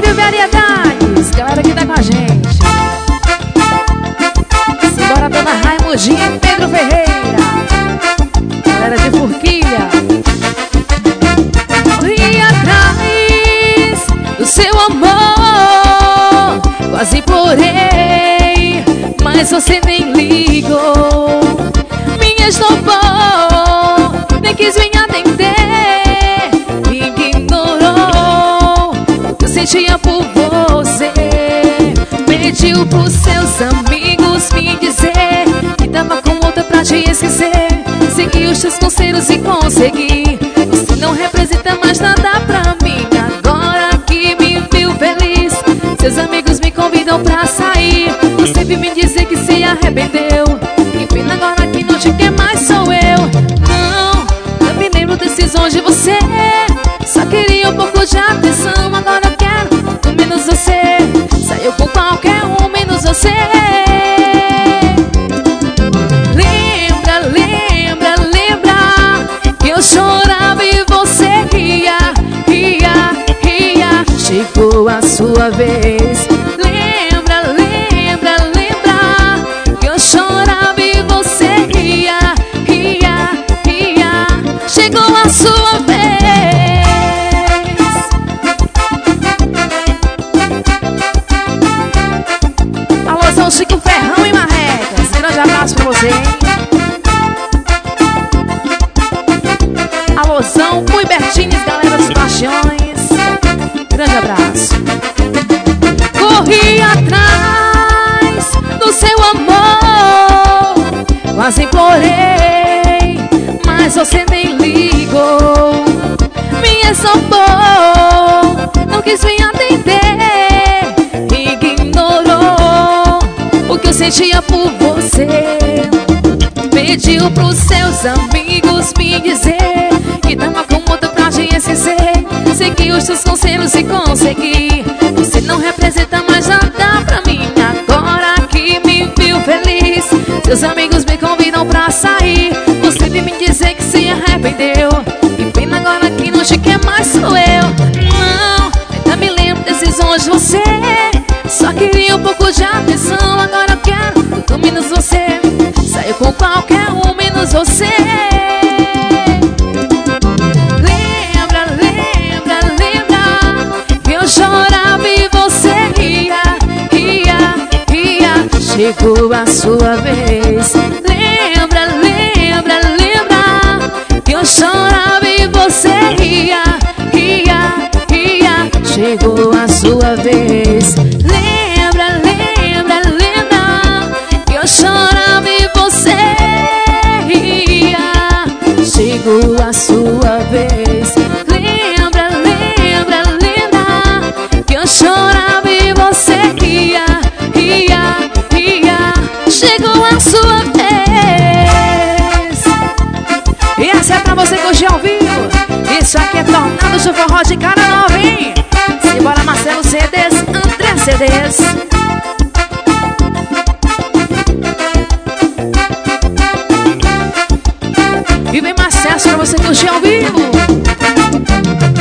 Nível Variedades, galera que tá com a gente. Simbora, dona Raimundinha e Pedro Ferreira. Galera de Forquilha. Corri atrás do seu amor, quase implorei, mas você nem ligou. Me esnobou, nem quis me atender, ignorou o que eu sentia por você. Pediu pros seus amigos me dizer que tava com outra pra te esquecer. Segui os teus conselhos e consegui. Você não representa mais nada pra mim. Agora que me viu feliz, seus amigos me convidam pra sair. Você veio me dizer que se arrependeu. Que pena agora que não te quer mais sou eu. Não, eu me lembro decisões de você. Só queria um pouco de atenção. Agora eu quero tudo menos você. Saiu com qualquer um menos você. Lembra, lembra, lembra que eu chorava e você ria, ria, ria. Chegou a sua vez. Lembra, lembra, lembra que eu chorava e você ria, ria, ria. Chegou a sua vez. Alô, São Chico, Ferrão e Marrecas. Grande abraço pra você, hein? Alôzão, Pui Bertines, galera dos Paixões. Grande abraço. Corri atrás do seu amor, quase implorei, mas você nem ligou. Me exaltou, não quis me atender, ignorou o que eu sentia por você. Pediu pros seus amigos me dizer que tava com outra pra te esquecer. Segui os seus conselhos e consegui. Você não representa mais nada pra mim. Agora que me viu feliz, seus amigos me convidam pra sair. Você veio me dizer que se arrependeu. Que pena agora que não te quer mais sou eu. Não, ainda me lembro decisões de você. Só queria um pouco de atenção. Agora eu quero tudo menos você. Saiu com qualquer um menos você. Lembra, lembra, lembra que eu chorava e você ria, ria, ria. Chegou a sua vez. Lembra, lembra, lembra que eu chorava e você ria, ria, ria. Chegou a sua vez. Lembra, lembra, lembra que eu chorava e você ria. Chegou a sua vez. Lembra, lembra, lembra que eu chorava e você ria, ria, ria. Chegou a sua vez. E essa é pra você curtir ao vivo. Isso aqui é Tornado de Forró de cara nova, hein? Simbora, Marcelo CDs, André CDs. E vem mais sucesso pra você curtir ao vivo.